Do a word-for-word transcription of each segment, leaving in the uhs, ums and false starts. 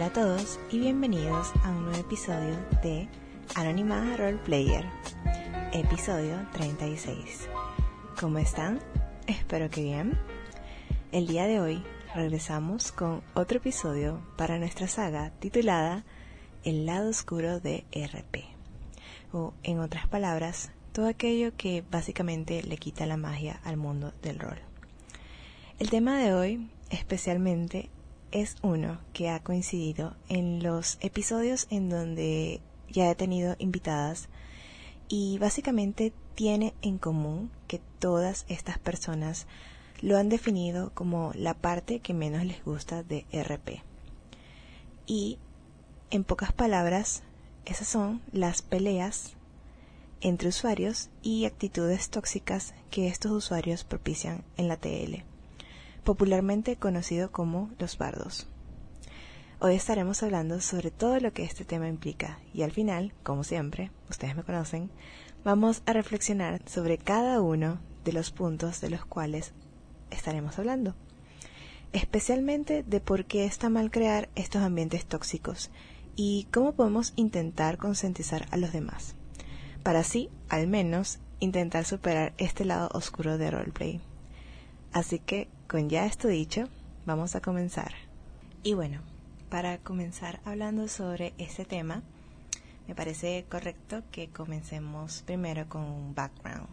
Hola a todos y bienvenidos a un nuevo episodio de Anónima Roleplayer, episodio treinta y seis. ¿Cómo están? Espero que bien. El día de hoy regresamos con otro episodio para nuestra saga titulada El lado oscuro de R P, o en otras palabras, todo aquello que básicamente le quita la magia al mundo del rol. El tema de hoy especialmente es uno que ha coincidido en los episodios en donde ya he tenido invitadas y básicamente tiene en común que todas estas personas lo han definido como la parte que menos les gusta de R P. Y en pocas palabras, esas son las peleas entre usuarios y actitudes tóxicas que estos usuarios propician en la T L, popularmente conocido como los bardos. Hoy estaremos hablando sobre todo lo que este tema implica y al final, como siempre, ustedes me conocen, vamos a reflexionar sobre cada uno de los puntos de los cuales estaremos hablando, especialmente de por qué está mal crear estos ambientes tóxicos y cómo podemos intentar concientizar a los demás, para así, al menos, intentar superar este lado oscuro de roleplay. Así que, con ya esto dicho, vamos a comenzar. Y bueno, para comenzar hablando sobre este tema, me parece correcto que comencemos primero con un background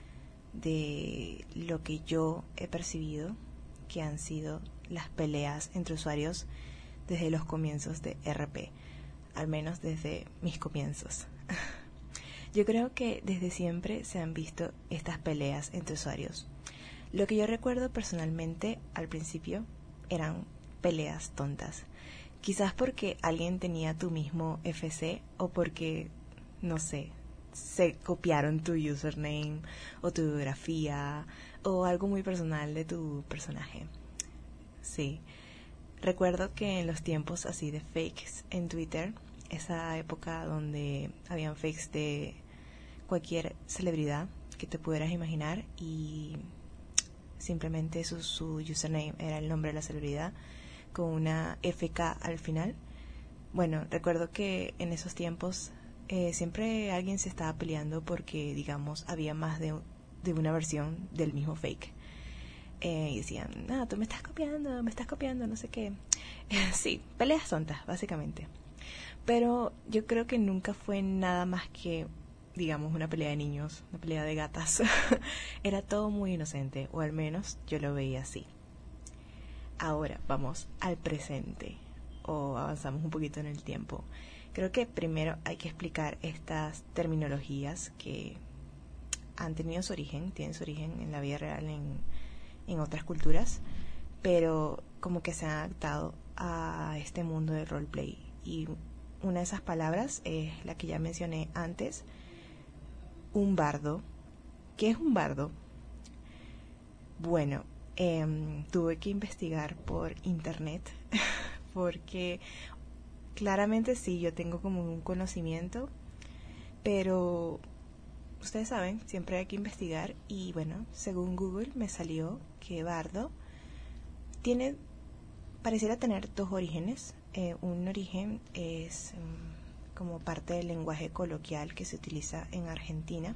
de lo que yo he percibido que han sido las peleas entre usuarios desde los comienzos de R P, al menos desde mis comienzos. Yo creo que desde siempre se han visto estas peleas entre usuarios. Lo que yo recuerdo personalmente al principio eran peleas tontas. Quizás porque alguien tenía tu mismo F C o porque, no sé, se copiaron tu username o tu biografía o algo muy personal de tu personaje. Sí, recuerdo que en los tiempos así de fakes en Twitter, esa época donde habían fakes de cualquier celebridad que te pudieras imaginar y simplemente su, su username era el nombre de la celebridad con una F K al final. Bueno, recuerdo que en esos tiempos eh, siempre alguien se estaba peleando porque, digamos, había más de, de una versión del mismo fake. Eh, y decían, no, tú me estás copiando, me estás copiando, no sé qué. Eh, sí, peleas tontas, básicamente. Pero yo creo que nunca fue nada más que, digamos, una pelea de niños, una pelea de gatas. Era todo muy inocente, o al menos yo lo veía así. Ahora vamos al presente, o avanzamos un poquito en el tiempo. Creo que primero hay que explicar estas terminologías que han tenido su origen, tienen su origen en la vida real en, en otras culturas, pero como que se han adaptado a este mundo del roleplay. Y una de esas palabras es la que ya mencioné antes, un bardo. ¿Qué es un bardo? Bueno, eh, tuve que investigar por internet porque claramente sí, yo tengo como un conocimiento, pero ustedes saben, siempre hay que investigar y bueno, según Google me salió que bardo tiene, pareciera tener dos orígenes. Eh, un origen es um, como parte del lenguaje coloquial que se utiliza en Argentina.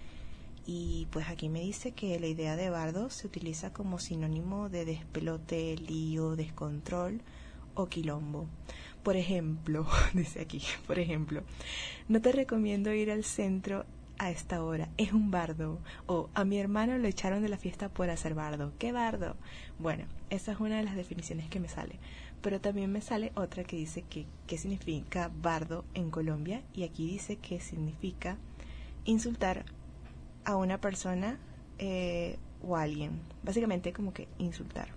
Y pues aquí me dice que la idea de bardo se utiliza como sinónimo de despelote, lío, descontrol o quilombo. Por ejemplo, dice aquí, por ejemplo, no te recomiendo ir al centro a esta hora, es un bardo. O a mi hermano lo echaron de la fiesta por hacer bardo. ¿Qué bardo? Bueno, esa es una de las definiciones que me sale. Pero también me sale otra que dice que qué significa bardo en Colombia, y aquí dice que significa insultar a una persona eh, o a alguien, básicamente como que insultar.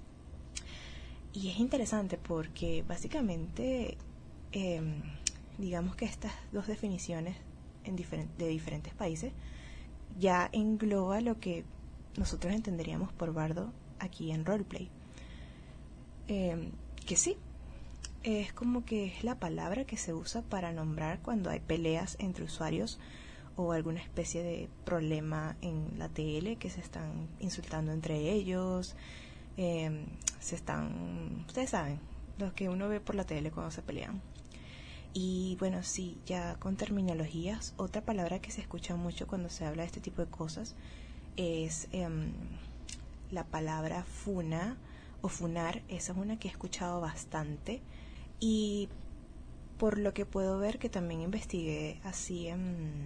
Y es interesante porque básicamente eh, digamos que estas dos definiciones en diferen- de diferentes países ya engloba lo que nosotros entenderíamos por bardo aquí en roleplay. Eh, que sí, es como que es la palabra que se usa para nombrar cuando hay peleas entre usuarios o alguna especie de problema en la T L, que se están insultando entre ellos, eh, se están, ustedes saben, los que uno ve por la tele cuando se pelean. Y bueno, sí, ya con terminologías, otra palabra que se escucha mucho cuando se habla de este tipo de cosas es eh, la palabra funa o funar. Esa es una que he escuchado bastante, y por lo que puedo ver, que también investigué así, en,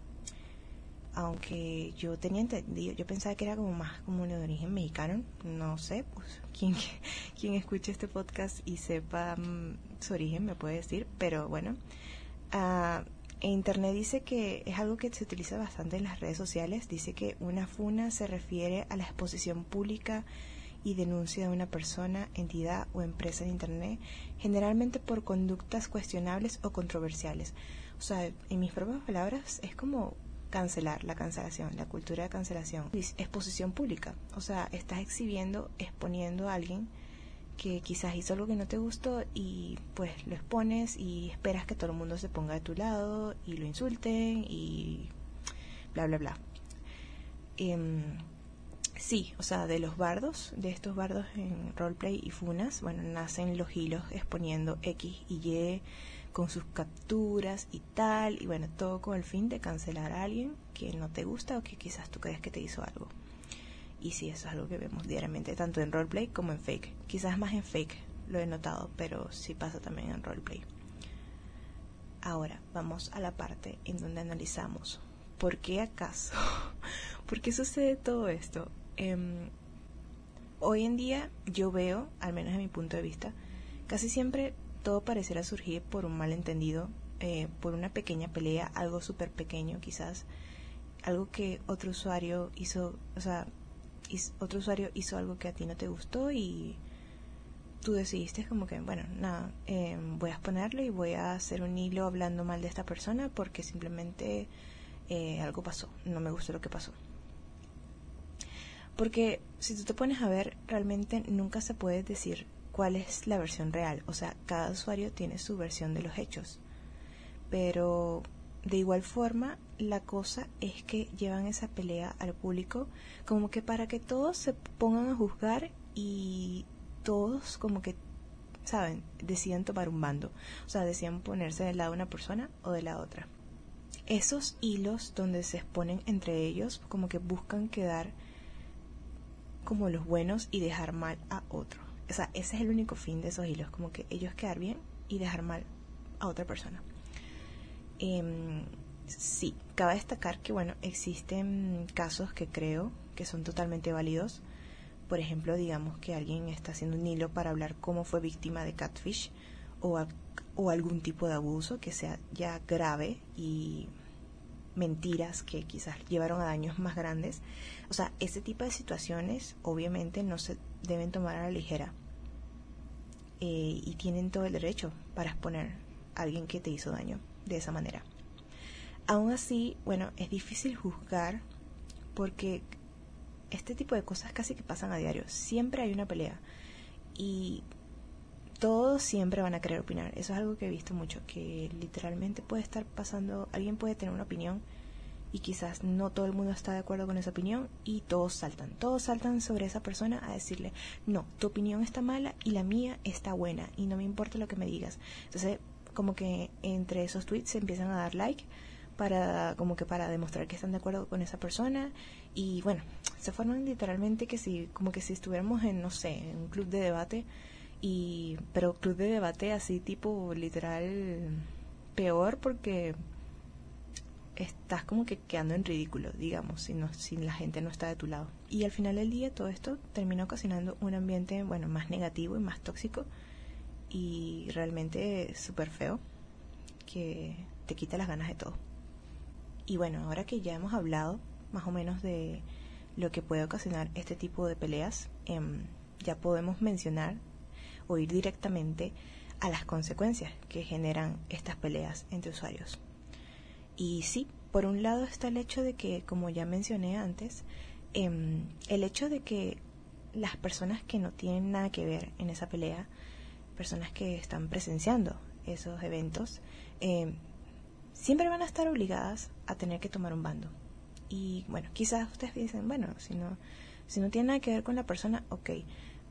aunque yo tenía entendido, yo pensaba que era como más como de origen mexicano, no sé, pues quien, quien escuche este podcast y sepa um, su origen me puede decir, pero bueno, uh, en internet dice que es algo que se utiliza bastante en las redes sociales. Dice que una funa se refiere a la exposición pública y denuncia de una persona, entidad o empresa en internet, generalmente por conductas cuestionables o controversiales. O sea, en mis propias palabras, es como cancelar, la cancelación, la cultura de cancelación. Exposición pública, o sea, estás exhibiendo, exponiendo a alguien que quizás hizo algo que no te gustó, y pues lo expones y esperas que todo el mundo se ponga de tu lado y lo insulten y bla bla bla. Eh, sí, o sea, de los bardos, de estos bardos en roleplay y funas, bueno, nacen los hilos exponiendo X y Y con sus capturas y tal, y bueno, todo con el fin de cancelar a alguien que no te gusta o que quizás tú crees que te hizo algo. Y sí, eso es algo que vemos diariamente, tanto en roleplay como en fake. Quizás más en fake, lo he notado, pero sí pasa también en roleplay. Ahora, vamos a la parte en donde analizamos ¿por qué acaso? ¿Por qué sucede todo esto? Eh, hoy en día yo veo, al menos desde mi punto de vista, casi siempre todo pareciera surgir por un malentendido, eh, por una pequeña pelea, algo súper pequeño quizás, algo que otro usuario hizo, o sea, otro usuario hizo algo que a ti no te gustó y tú decidiste como que, bueno, nada, eh, voy a exponerlo y voy a hacer un hilo hablando mal de esta persona porque simplemente eh, algo pasó, no me gustó lo que pasó. Porque si tú te pones a ver, realmente nunca se puede decir cuál es la versión real. O sea, cada usuario tiene su versión de los hechos. Pero de igual forma, la cosa es que llevan esa pelea al público como que para que todos se pongan a juzgar y todos como que, ¿saben?, deciden tomar un bando. O sea, deciden ponerse del lado de una persona o de la otra. Esos hilos donde se exponen entre ellos como que buscan quedar como los buenos y dejar mal a otro. O sea, ese es el único fin de esos hilos, como que ellos quedar bien y dejar mal a otra persona. Eh, sí, cabe destacar que, bueno, existen casos que creo que son totalmente válidos. Por ejemplo, digamos que alguien está haciendo un hilo para hablar cómo fue víctima de catfish o, a, o algún tipo de abuso que sea ya grave y mentiras que quizás llevaron a daños más grandes. O sea, ese tipo de situaciones obviamente no se deben tomar a la ligera, eh, y tienen todo el derecho para exponer a alguien que te hizo daño de esa manera. Aún así, bueno, es difícil juzgar porque este tipo de cosas casi que pasan a diario. Siempre hay una pelea y todos siempre van a querer opinar. Eso es algo que he visto mucho, que literalmente puede estar pasando, alguien puede tener una opinión y quizás no todo el mundo está de acuerdo con esa opinión y todos saltan, todos saltan sobre esa persona a decirle, no, tu opinión está mala y la mía está buena y no me importa lo que me digas. Entonces, como que entre esos tweets se empiezan a dar like para, como que para demostrar que están de acuerdo con esa persona, y bueno, se forman literalmente que si, como que si estuviéramos en, no sé, en un club de debate. Y pero club de debate así tipo literal peor, porque estás como que quedando en ridículo, digamos, si no, si la gente no está de tu lado. Y al final del día todo esto termina ocasionando un ambiente, bueno, más negativo y más tóxico y realmente súper feo, que te quita las ganas de todo. Y bueno, ahora que ya hemos hablado más o menos de lo que puede ocasionar este tipo de peleas, eh, ya podemos mencionar o ir directamente a las consecuencias que generan estas peleas entre usuarios. Y sí, por un lado está el hecho de que, como ya mencioné antes, eh, el hecho de que las personas que no tienen nada que ver en esa pelea, personas que están presenciando esos eventos, eh, siempre van a estar obligadas a tener que tomar un bando. Y bueno, quizás ustedes dicen, bueno, si no, si no tiene nada que ver con la persona, ok,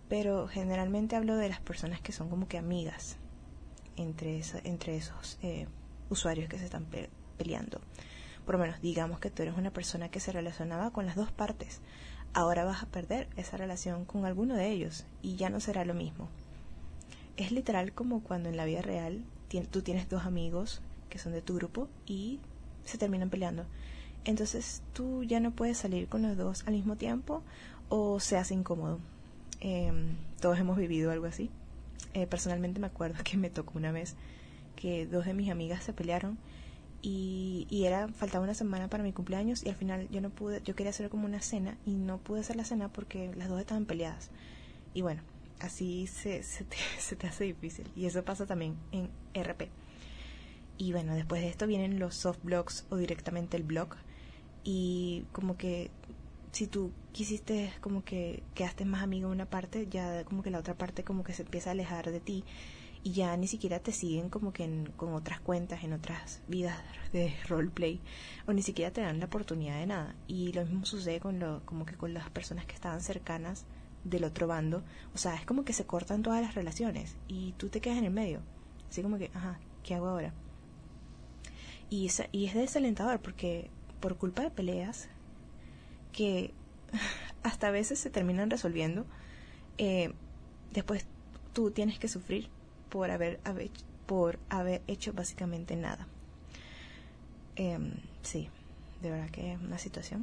pero generalmente hablo de las personas que son como que amigas entre, esa, entre esos eh, usuarios que se están pe- peleando. Por lo menos digamos que tú eres una persona que se relacionaba con las dos partes. Ahora vas a perder esa relación con alguno de ellos y ya no será lo mismo. Es literal como cuando en la vida real ti- tú tienes dos amigos que son de tu grupo y se terminan peleando. Entonces tú ya no puedes salir con los dos al mismo tiempo o se hace incómodo. Eh, todos hemos vivido algo así. Eh, personalmente me acuerdo que me tocó una vez que dos de mis amigas se pelearon y, y era faltaba una semana para mi cumpleaños y al final yo no pude, yo quería hacer como una cena y no pude hacer la cena porque las dos estaban peleadas. Y bueno, así se, se, te, se te hace difícil. Y eso pasa también en R P. Y bueno, después de esto vienen los soft blogs o directamente el blog. Y como que si tú quisiste como que quedaste más amigo de una parte, ya como que la otra parte como que se empieza a alejar de ti y ya ni siquiera te siguen como que en, con otras cuentas, en otras vidas de roleplay, o ni siquiera te dan la oportunidad de nada. Y lo mismo sucede con lo, como que con las personas que estaban cercanas del otro bando. O sea, es como que se cortan todas las relaciones y tú te quedas en el medio, así como que, ajá, ¿qué hago ahora? Y, esa, y es desalentador porque por culpa de peleas que hasta a veces se terminan resolviendo, eh, después tú tienes que sufrir por haber, haber por haber hecho básicamente nada. Eh, sí, de verdad que es una situación.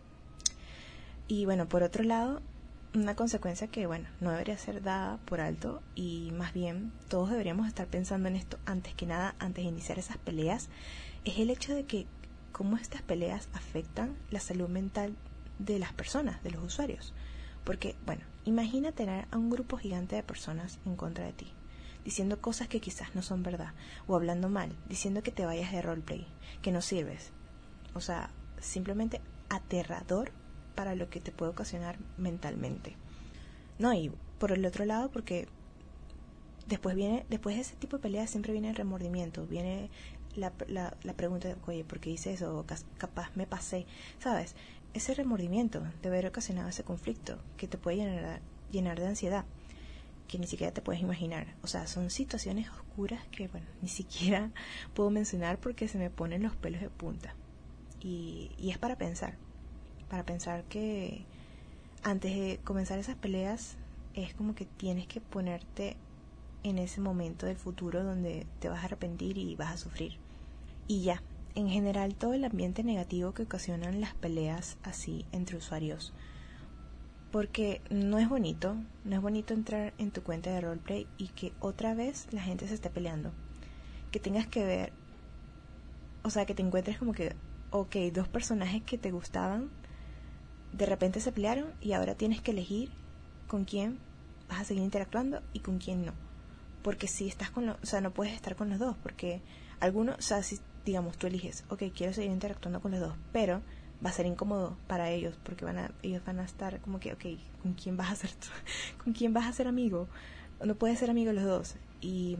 Y bueno, por otro lado, una consecuencia que, bueno, no debería ser dada por alto y más bien todos deberíamos estar pensando en esto antes que nada, antes de iniciar esas peleas, es el hecho de que cómo estas peleas afectan la salud mental de las personas, de los usuarios. Porque, bueno, imagina tener a un grupo gigante de personas en contra de ti, diciendo cosas que quizás no son verdad, o hablando mal, diciendo que te vayas de roleplay, que no sirves. O sea, simplemente aterrador para lo que te puede ocasionar mentalmente. No, y por el otro lado, porque después viene, después de ese tipo de peleas siempre viene el remordimiento, viene la, la, la pregunta de, oye, ¿por qué hice eso? O capaz me pasé, ¿sabes? Ese remordimiento de haber ocasionado ese conflicto que te puede llenar, llenar de ansiedad, que ni siquiera te puedes imaginar. O sea, son situaciones oscuras que, bueno, ni siquiera puedo mencionar porque se me ponen los pelos de punta. Y, y es para pensar, para pensar que antes de comenzar esas peleas es como que tienes que ponerte en ese momento del futuro donde te vas a arrepentir y vas a sufrir. Y ya, en general todo el ambiente negativo que ocasionan las peleas así entre usuarios, porque no es bonito, no es bonito entrar en tu cuenta de roleplay y que otra vez la gente se esté peleando, que tengas que ver, o sea, que te encuentres como que, ok, dos personajes que te gustaban de repente se pelearon y ahora tienes que elegir con quién vas a seguir interactuando y con quién no. Porque si estás con los, o sea, no puedes estar con los dos, porque algunos, o sea, si digamos tú eliges, ok, quiero seguir interactuando con los dos, pero va a ser incómodo para ellos, porque van a, ellos van a estar como que, ok, ¿con quién vas a ser tú? ¿Con quién vas a ser amigo? No puedes ser amigo de los dos. Y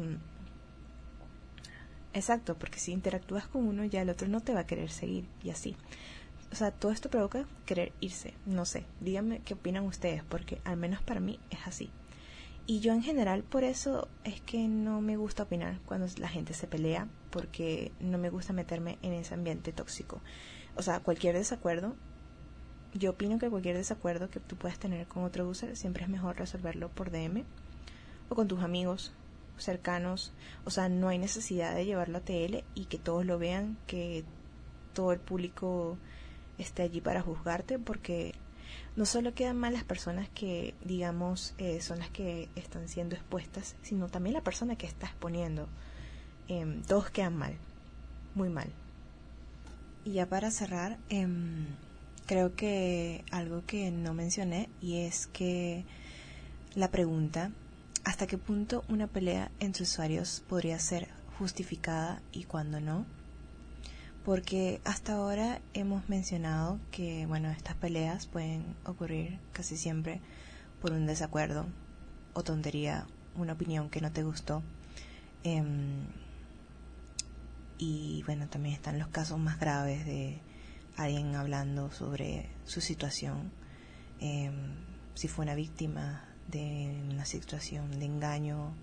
exacto, porque si interactúas con uno, ya el otro no te va a querer seguir, y así. O sea, todo esto provoca querer irse. No sé, díganme qué opinan ustedes, porque al menos para mí es así. Y yo en general por eso es que no me gusta opinar cuando la gente se pelea, porque no me gusta meterme en ese ambiente tóxico. O sea, cualquier desacuerdo, yo opino que cualquier desacuerdo que tú puedas tener con otro user siempre es mejor resolverlo por D M o con tus amigos cercanos. O sea, no hay necesidad de llevarlo a T L y que todos lo vean, que todo el público esté allí para juzgarte, porque no solo quedan mal las personas que, digamos, eh, son las que están siendo expuestas, sino también la persona que está exponiendo. Eh, todos quedan mal, muy mal. Y ya para cerrar, eh, creo que algo que no mencioné, y es que la pregunta, ¿hasta qué punto una pelea entre usuarios podría ser justificada y cuándo no? Porque hasta ahora hemos mencionado que, bueno, estas peleas pueden ocurrir casi siempre por un desacuerdo o tontería, una opinión que no te gustó. Eh, y bueno, también están los casos más graves de alguien hablando sobre su situación, eh, si fue una víctima de una situación de engaño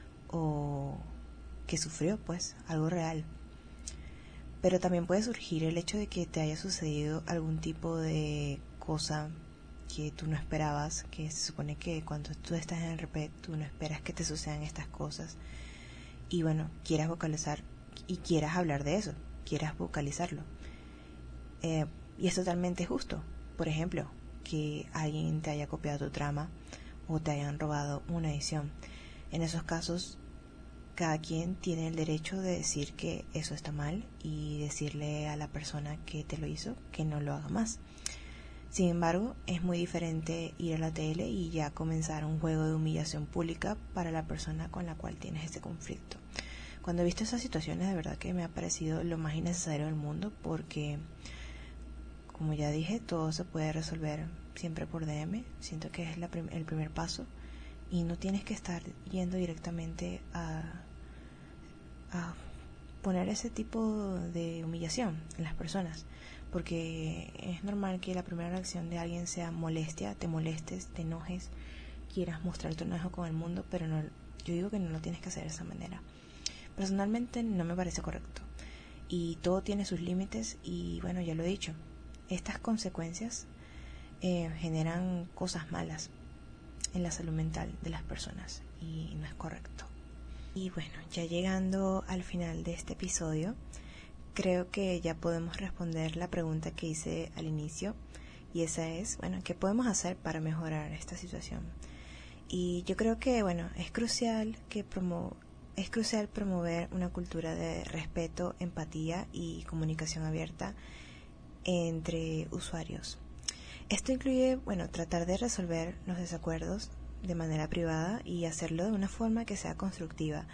o que sufrió pues algo real. Pero también puede surgir el hecho de que te haya sucedido algún tipo de cosa que tú no esperabas, que se supone que cuando tú estás en el R P tú no esperas que te sucedan estas cosas, y bueno, quieras vocalizar y quieras hablar de eso, quieras vocalizarlo, eh, y es totalmente justo. Por ejemplo, que alguien te haya copiado tu trama o te hayan robado una edición. En esos casos, cada quien tiene el derecho de decir que eso está mal y decirle a la persona que te lo hizo que no lo haga más. Sin embargo, es muy diferente ir a la tele y ya comenzar un juego de humillación pública para la persona con la cual tienes este conflicto. Cuando he visto esas situaciones, de verdad que me ha parecido lo más innecesario del mundo, porque, como ya dije, todo se puede resolver siempre por D M. Siento que es la prim- el primer paso y no tienes que estar yendo directamente a, a poner ese tipo de humillación en las personas, porque es normal que la primera reacción de alguien sea molestia, te molestes, te enojes, quieras mostrar tu enojo con el mundo, pero no, yo digo que no lo tienes que hacer de esa manera. Personalmente no me parece correcto y todo tiene sus límites y bueno, ya lo he dicho, estas consecuencias eh, generan cosas malas en la salud mental de las personas y no es correcto. Y bueno, ya llegando al final de este episodio, creo que ya podemos responder la pregunta que hice al inicio, y esa es, bueno, ¿qué podemos hacer para mejorar esta situación? Y yo creo que, bueno, es crucial que promo es crucial promover una cultura de respeto, empatía y comunicación abierta entre usuarios. Esto incluye, bueno, tratar de resolver los desacuerdos de manera privada y hacerlo de una forma que sea constructiva.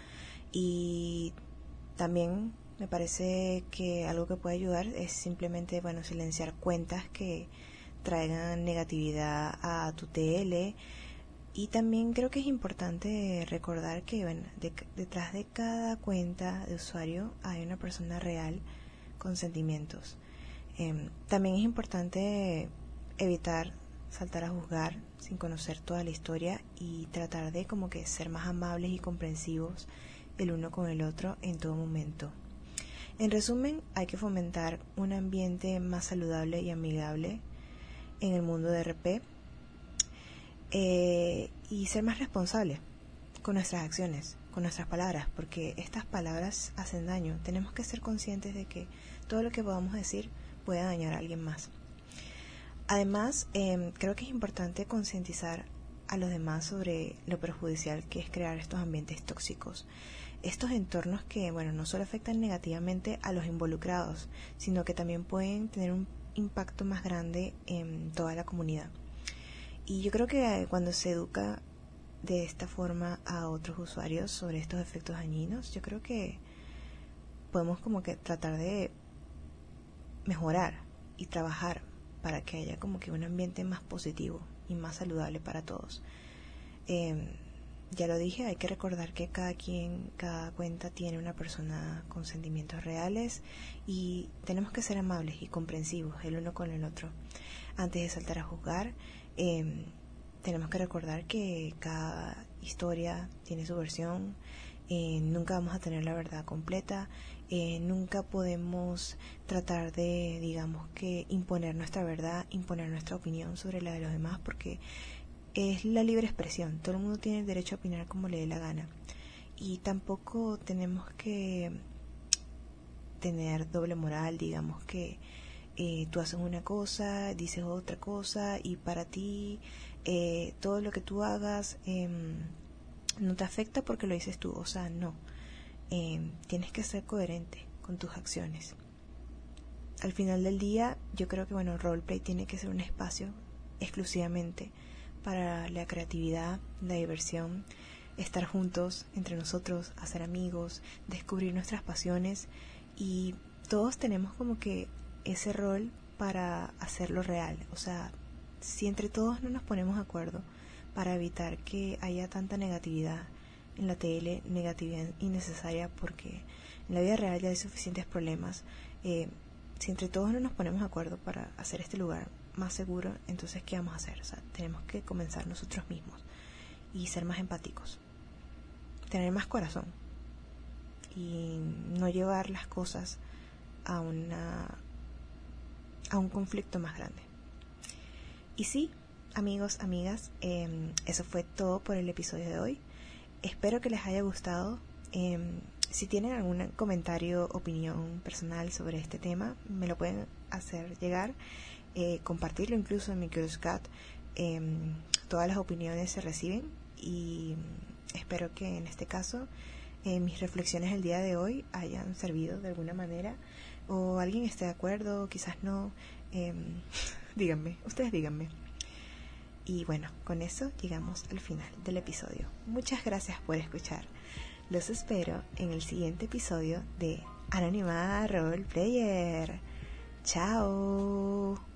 Y también me parece que algo que puede ayudar es simplemente, bueno, silenciar cuentas que traigan negatividad a tu T L. Y también creo que es importante recordar que, bueno, de, detrás de cada cuenta de usuario hay una persona real con sentimientos. Eh, también es importante evitar saltar a juzgar sin conocer toda la historia y tratar de como que ser más amables y comprensivos el uno con el otro en todo momento. En resumen, hay que fomentar un ambiente más saludable y amigable en el mundo de R P, eh, y ser más responsable con nuestras acciones, con nuestras palabras, porque estas palabras hacen daño. Tenemos que ser conscientes de que todo lo que podamos decir puede dañar a alguien más. Además, eh, creo que es importante concientizar a los demás sobre lo perjudicial que es crear estos ambientes tóxicos. Estos entornos que, bueno, no solo afectan negativamente a los involucrados, sino que también pueden tener un impacto más grande en toda la comunidad. Y yo creo que cuando se educa de esta forma a otros usuarios sobre estos efectos dañinos, yo creo que podemos como que tratar de mejorar y trabajar para que haya como que un ambiente más positivo y más saludable para todos. Eh, ya lo dije, hay que recordar que cada quien, cada cuenta tiene una persona con sentimientos reales y tenemos que ser amables y comprensivos el uno con el otro. Antes de saltar a juzgar, eh, tenemos que recordar que cada historia tiene su versión, eh, nunca vamos a tener la verdad completa, eh, nunca podemos tratar de, digamos que, imponer nuestra verdad, imponer nuestra opinión sobre la de los demás, porque es la libre expresión, todo el mundo tiene el derecho a opinar como le dé la gana, y tampoco tenemos que tener doble moral, digamos que eh, tú haces una cosa, dices otra cosa, y para ti eh, todo lo que tú hagas eh, no te afecta porque lo dices tú. O sea, no, eh, tienes que ser coherente con tus acciones. Al final del día, yo creo que, bueno, Roleplay tiene que ser un espacio exclusivamente para la creatividad, la diversión, estar juntos entre nosotros, hacer amigos, descubrir nuestras pasiones, y todos tenemos como que ese rol para hacerlo real. O sea, si entre todos no nos ponemos de acuerdo para evitar que haya tanta negatividad en la T L, negatividad innecesaria, porque en la vida real ya hay suficientes problemas, eh, si entre todos no nos ponemos de acuerdo para hacer este lugar más seguro, entonces ¿qué vamos a hacer? O sea, tenemos que comenzar nosotros mismos. y ser más empáticos, tener más corazón y no llevar las cosas a una a un conflicto más grande. Y sí, amigos, amigas, eh, eso fue todo por el episodio de hoy. Espero que les haya gustado. Eh, si tienen algún comentario, opinión personal sobre este tema, me lo pueden hacer llegar, eh, compartirlo incluso en mi Curious Cat. Eh, todas las opiniones se reciben y espero que en este caso eh, mis reflexiones el día de hoy hayan servido de alguna manera, o alguien esté de acuerdo, quizás no. Eh, díganme, ustedes díganme. Y bueno, con eso llegamos al final del episodio. Muchas gracias por escuchar. Los espero en el siguiente episodio de Anónima Role Player. Chao.